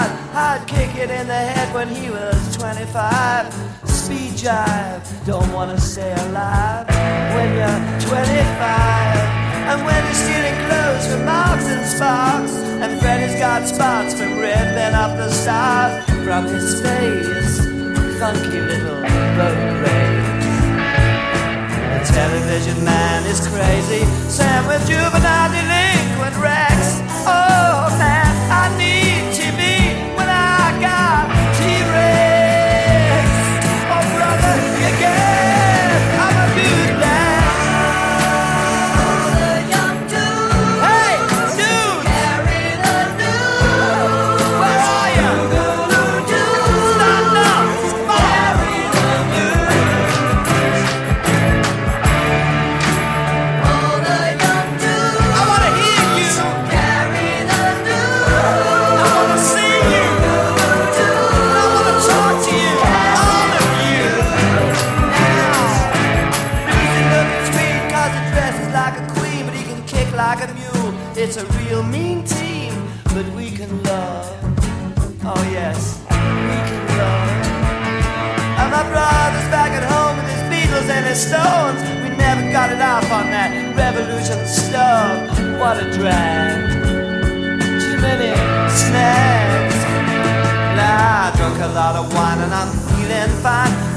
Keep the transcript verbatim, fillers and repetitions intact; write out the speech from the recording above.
five. I'd kick it in the head when he was twenty-five. Speed jive, don't wanna stay alive when you're twenty-five. And when you're stealing clothes from Marks and Sparks, and Freddy's got spots from ripping up the stars from his face, funky little boat race. The television man is crazy, Sam with juvenile delinquent Rex. Oh man, I need T V when I got T-Rex. Oh brother, you get, I'm a good man. Oh, the young dude. Hey, dude, Carry the news. where are you? Stand up, Carry the news. Oh, the young dude. I wanna hear you, Carry the news. I wanna see you, I wanna talk to you, all of you. Now, Lucy looking sweet 'cause he dresses like a queen, but he can kick like a mule. It's a real mean team, but we can love. Oh yes, we can love. And my brother's back at home with his Beatles and his Stones. We never got it off on that revolution stuff. What a drag. Too many snacks. Nah, I drunk a lot of wine and I'm feeling fine.